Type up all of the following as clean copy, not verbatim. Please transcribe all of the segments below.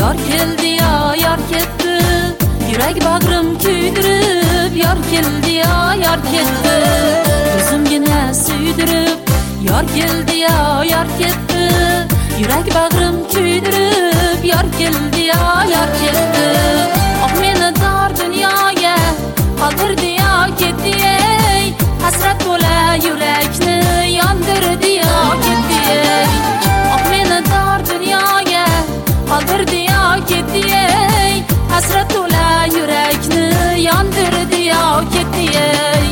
Yar keldi ya yar ketdi, yürek bağrım küydürüp. Yar keldi ya yar ketdi, gözümgine süydürüp. Yar keldi ya yar ketdi, yürek bağrım küydürüp. Yar keldi ya yar ketdi, ah meni dar dunyoga qoldirdi ya ketdi ey. Hasrat to'la yurakni yondirdi ya ketdi ey. Ah meni dar dunyoga qoldirdi ya ketdi ey. Hasrat to'la yurakni yondirdi ya ketdi ey.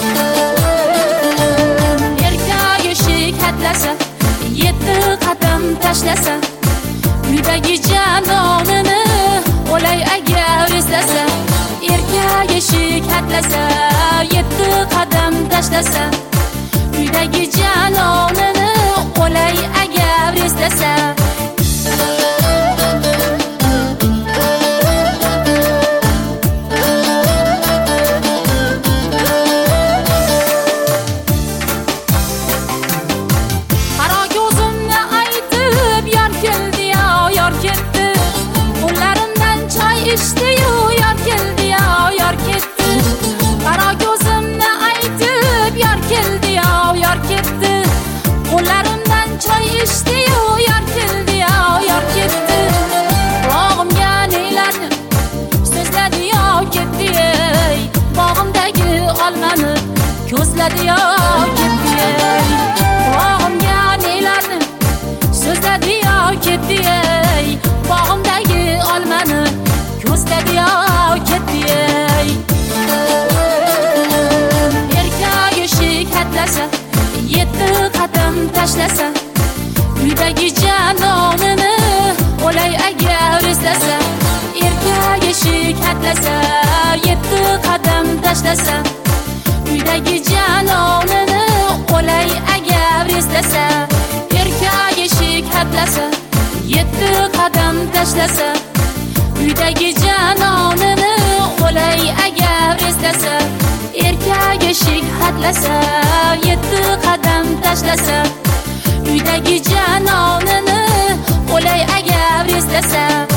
Erkak eshik hatlasa, 7 qadam tashlasa, uydagi janonini o'lay agar eslasa. Erkak eshik hatlasa, 7 qadam tashlasa, uydagi janonini o'lay agar eslasa. İşte-yu yar keldi ya yar ketdi. Qara ko'zimni aytib yar keldi ya yar ketdi. Qo'llarimdan choy ichdi-yu yar keldi ya yar ketdi. Quloqimga neylarni so'zladi ya ketdi ey. Bog'imdagi olmani ko'zladi ya ketdi ey. Quloqimga neylarni so'zladi ya ketdi ey. Bog'imdagi olmani ko'zladi ya ketdi ey. Erkak eshik hatlasa, 7 qadam tashlasa, uydagi janonini o'lay agar eslasa. Erkak eshik hatlasa, 7 qadam tashlasa, uydagi janonini o'lay agar eslasa. Erkak eshik hatlasa, 7 qadam tashlasa, uydagi janonini o'lay agar eslasa. Erkak eshik hatlasa, 7 qadam tashlasa, uydagi janonini o'lay agar eslasa.